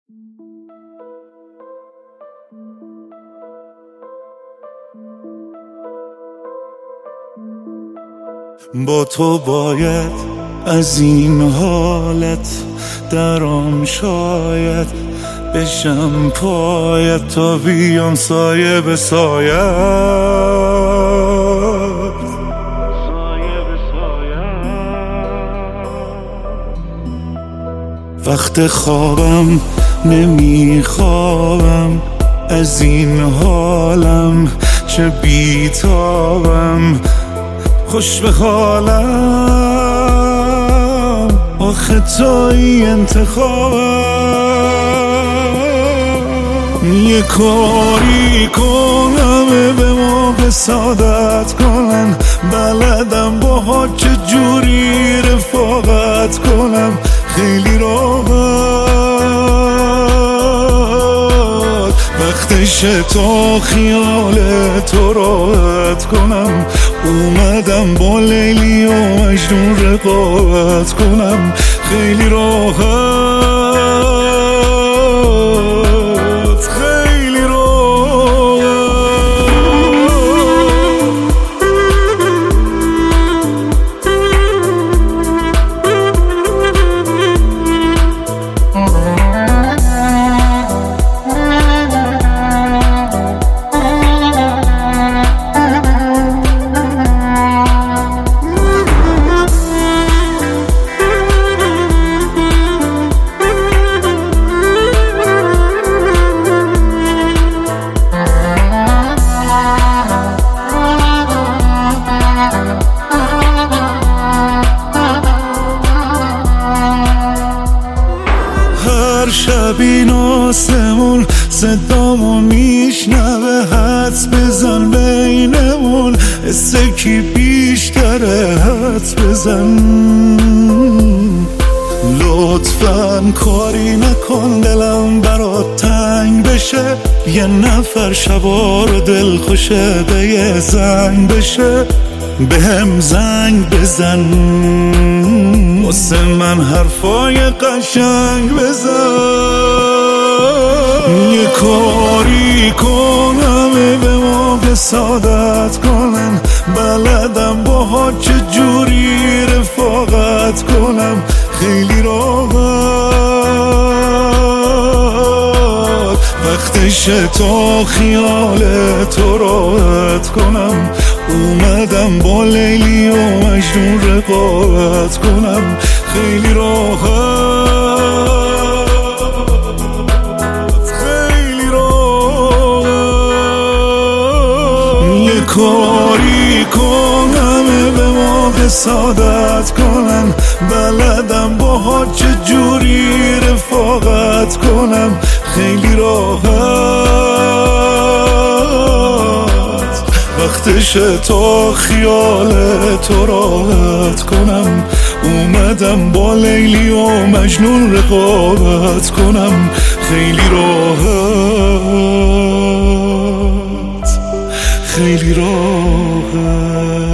با تو باید از این حالت درام، شاید بشم پایت تا بیام سایه به سایت. وقت خوابم نمیخوابم از این حالم، چه بیتابم خوش به حالم، آخه توی انتخابم. یه کاری کنم به موقع سعادت کنن، بلدم با چه جوری رفاقت کنم، خیلی راحت وقتشه تا خیال تو راحت کنم. اومدم با لیلی و مجنون رقابت کنم، خیلی راحت، خیلی راحت. شب این آسمون صدامو میشنوه، حدس بزن بینمون حسه کی بیشتره، حدس بزن. لطفاً کاری نکن دلم برات تنگ بشه، یه نفر شبار دل خوشه به یه زنگ بشه، به هم زنگ بزن واسه من حرفای قشنگ بزن. یه کاری کنم به موقع سعادت کنن، بلدم با چه جوری رفاقت کنم، خیلی راحت وقتشه تا خیال تو راحت کنم. اومدم با لیلی و مجنون رقابت کنم، خیلی راحت، خیلی راحت. یه کاری کنم به موقع سعادت کنن، بلدم با چه جوری رفاقت کنم، خیلی راحت وقتشه تا خیال تو راحت کنم. اومدم با لیلی و مجنون رقابت کنم، خیلی راحت، خیلی راحت.